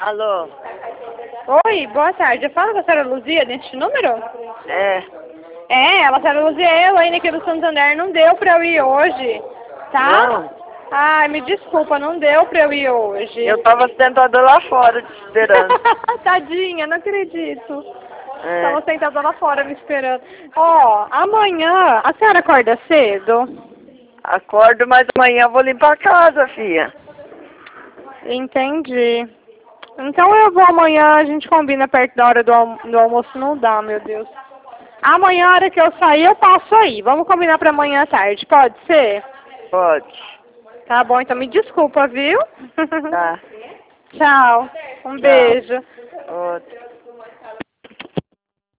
Alô? Oi, boa tarde. Eu falo com a senhora Luzia neste número? É. É, a senhora Luzia, eu ainda aqui do Santander, não deu pra eu ir hoje, tá? Não? Ai, me desculpa, não deu pra eu ir hoje. Eu tava sentada lá fora te esperando. Tadinha, não acredito. É. Tava sentada lá fora me esperando. Ó, amanhã, a senhora acorda cedo? Acordo, mas amanhã eu vou limpar a casa, filha. Entendi. Então eu vou amanhã, a gente combina perto da hora do almoço, não dá, meu Deus. Amanhã, a hora que eu sair, eu passo aí. Vamos combinar pra amanhã à tarde, pode ser? Pode. Tá bom, então me desculpa, viu? Tá. Tchau. Um Tchau. beijo. Outro.